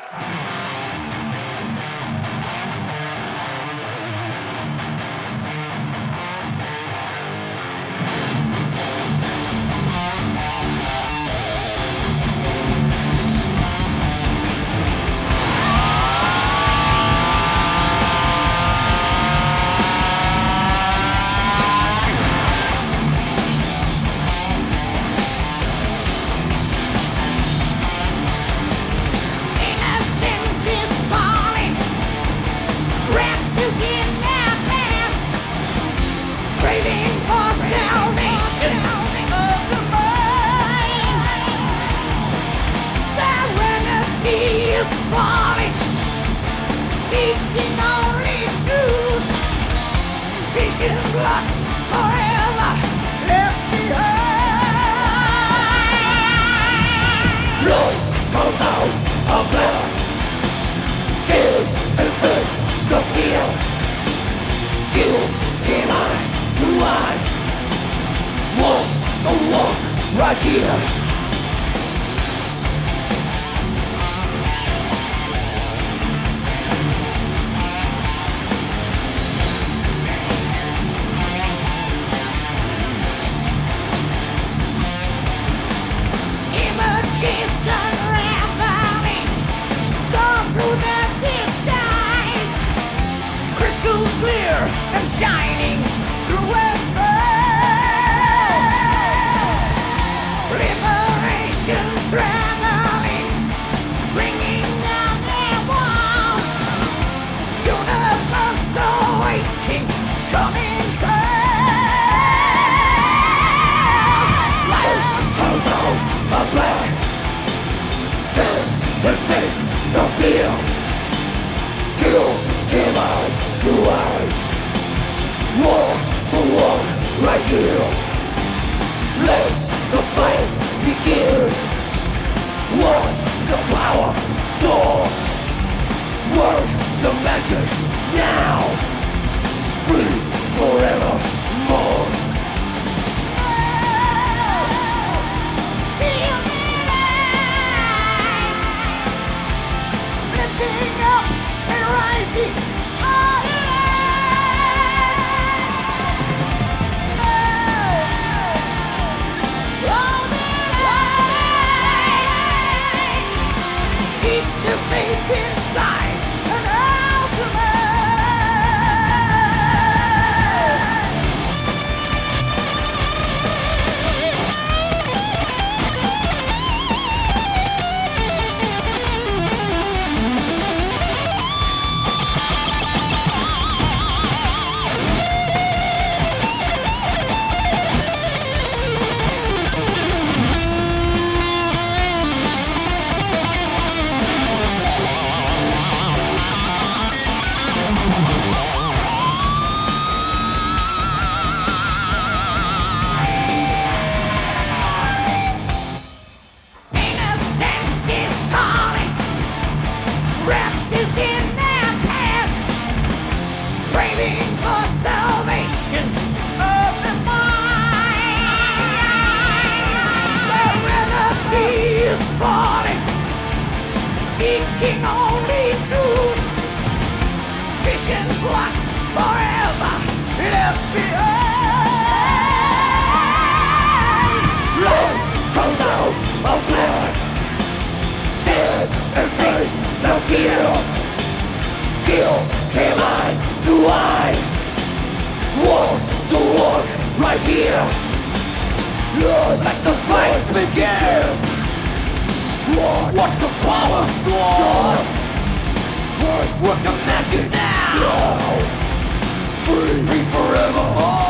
Falling, seeking only truth. Vision blocks forever left behind. Blood comes out of blood, skin and flesh, the fear. Guilt came eye to eye. Walk the walk right here. Clear and shining through and through. Liberation traveling, bringing down their wall. Universal waking, coming down. Life comes out of black, stand and face the fear. Guilt came out to eye. Walk the walk right here. Let the fight begin. Watch the power soar. Work the magic now. Free forevermore. Feel the light, lifting up and rising. Faith inside an falling, seeking only truth. Vision blocks forever left behind. Blood comes out of blood, stand and face the fear. Guilt came eye to eye. Walk the walk right here. Lord, let the fight begin. What's the power sword? Work the magic now. Free forever.